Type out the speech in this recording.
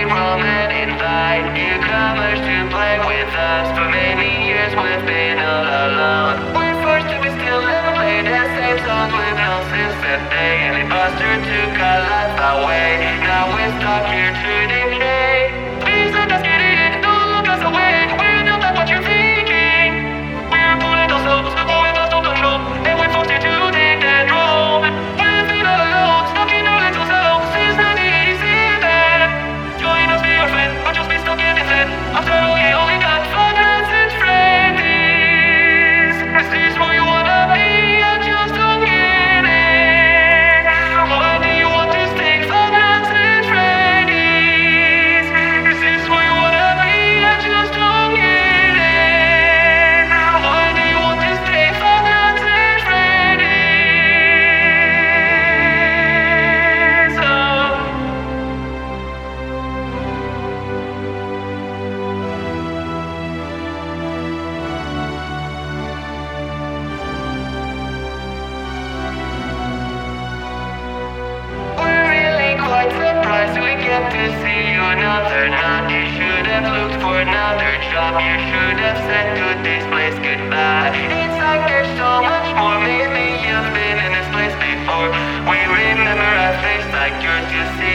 roam and invite newcomers to play with us. For many years we've been all alone. We're forced to be still and play the same songs we've known since that day. An imposter took our life away. Now we're stuck here to decay. Please let us get in, don't look us away. We're not like what you're thinking. We're pulling ourselves, going lost on control, and we're forced here to take that role. We've been all alone, stuck in our little selves since 1987. Join us, be our friend, but just be stuck in this head. After all, we only got fun and friends. Is this where you wanna be? I just don't get it. Why do you want to stay fun and friends? Is this where you wanna be? I just don't get it. Why do you want to stay fun and friends? We're really quite surprised we get to see you another night. You should have looked for another job. You should have said to this place goodbye. It's like there's so much more. Maybe you've been in this place before. We remember a face like yours. You see